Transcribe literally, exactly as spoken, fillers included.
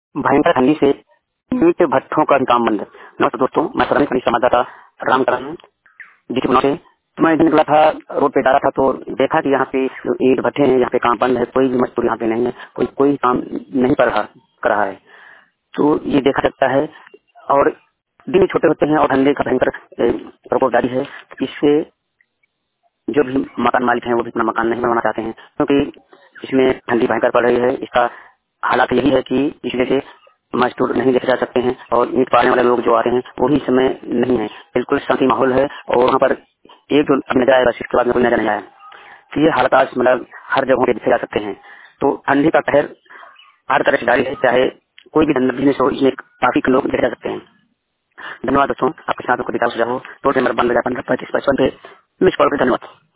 भयंकर ठंडी से ईंट भट्ठों का भी काम बंद। नमस्ते दोस्तों, मैं सदन खनिज संवाददाता रामकरण हूँ जीटी से। तो मैं इधर निकला था, रोड पे जा रहा था तो देखा कि यहाँ पे जो ईंट भट्ठे हैं यहाँ पे काम बंद है, कोई भी मजदूर यहाँ पे नहीं है, कोई कोई काम नहीं कर रहा कर रहा है। तो ये देखा सकता है। और दिन छोटे होते हैं और ठंडे का भयंकर ए, प्रकोप जारी है। इससे जो भी मकान मालिक हैं वो भी अपना मकान नहीं बनवाना चाहते हैं, क्योंकि इसमें ठंडी भयंकर पड़ रही है। इसका हालात यही है कि इसमें से मजदूर नहीं देखे जा सकते हैं और ईंट पाड़ने वाले लोग जो आते हैं वो भी इस समय नहीं है। बिल्कुल शांति माहौल है और वहाँ पर एक जो अब नजर आएगा इसके बाद में कोई नजर नहीं आया। तो ये हालत आज मतलब हर जगह पे देखे जा सकते हैं। तो ठंडी का कहर हर तरह से जारी है, चाहे कोई भी धंधा बिजनेस हो, इसमें काफी लोग देखे जा सकते हैं। धन्यवाद दोस्तों, आपके साथ को दिखा सुझाव हो तो नंबर बन पंद्रह पैंतीस पचपन पे मिस कॉल पे। धन्यवाद।